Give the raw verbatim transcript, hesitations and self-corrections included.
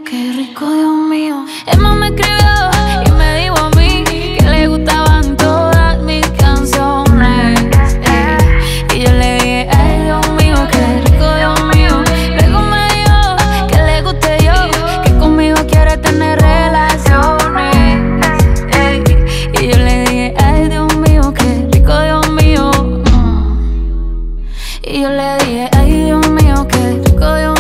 qué rico, Dios mío. Emma me escribió y me dijo a mí que le gustaban todas mis canciones, eh. Y yo le dije, ay, Dios mío, qué rico, Dios mío. Luego me dijo que le guste yo, que conmigo quiere tener relaciones, eh. Y yo le dije, ay, Dios mío, qué rico, Dios mío. Y yo le dije, ay, Dios mío, qué rico, Dios mío.